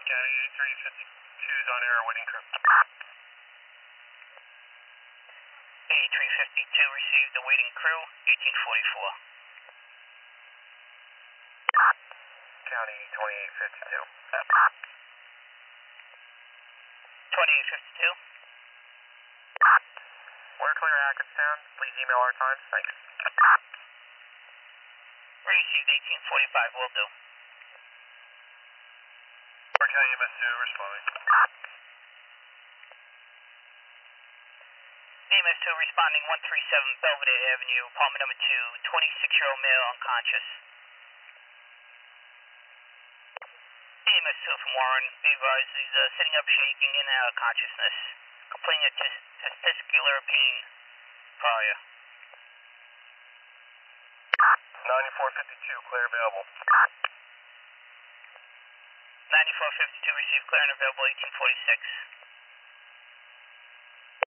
County 8352 is on air, waiting crew. 8352 received the waiting crew, 1844. County 2852. 2852. We're clear Hackettstown. Please email our times. Thanks. Received 1845, will do. We're County MS2 responding. AMS2 responding 137 Belvedere Avenue, apartment number 2, 26-year-old male unconscious. AMS2 from Warren, be advised he's sitting up, shaking, in and out of consciousness, complaining of testicular pain prior. 9452, clear available. 9452 received clear and available 1846.